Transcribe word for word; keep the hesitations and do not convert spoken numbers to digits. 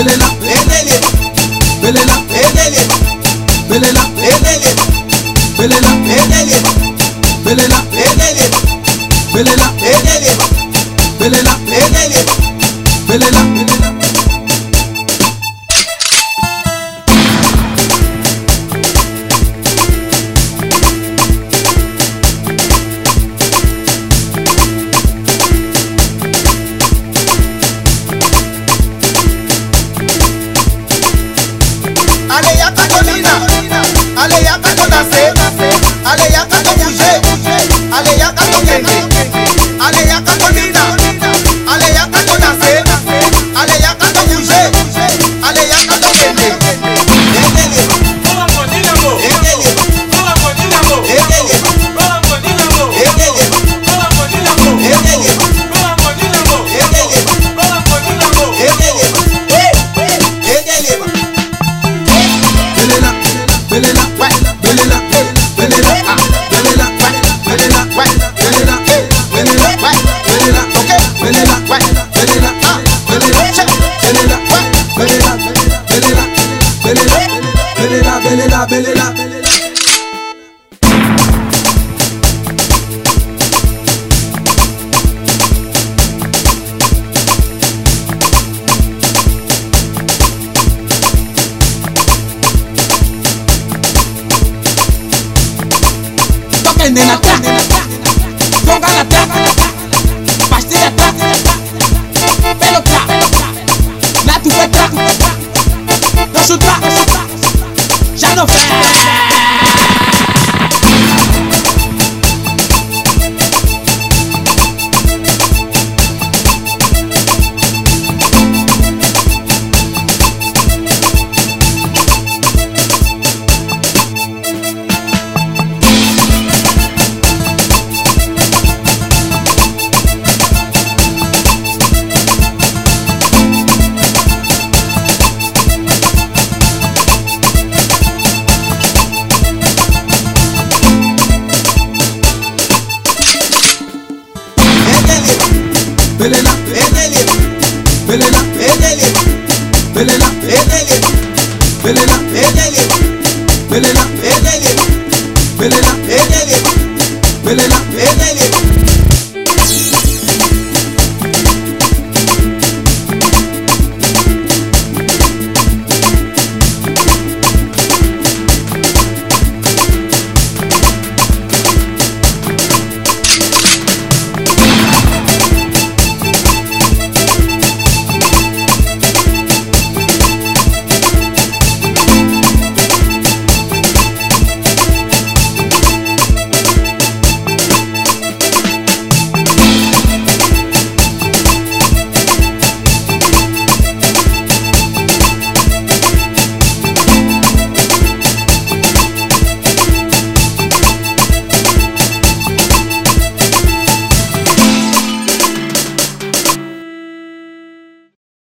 belela, Edele, belela, edele, belela, edele, belela, edele, belela, edele, belela, edele, belela, edele. belela, belela. Ale ya Catolina, ale ya Catolase, ale ya Catobouge, ale ya Catokende, ale ya Catolina, ale ya Catolase, ale ya Catobouge, ale ya Catokende. Edele, edele, edele, edele, Belela, belela, belela, belela, ah, belela, belela, belela, belela, belela, okay, belela, belela, ah, belela, belela, belela, belela, belela, belela, belela, belela. Token na track, gonga na track, pastilha track, pelo track, na tu foi track, nosso track, já não fez. Belela, edele, belela, edele, belela, edele, belela, edele, belela, edele, belela, edele, belela, edele.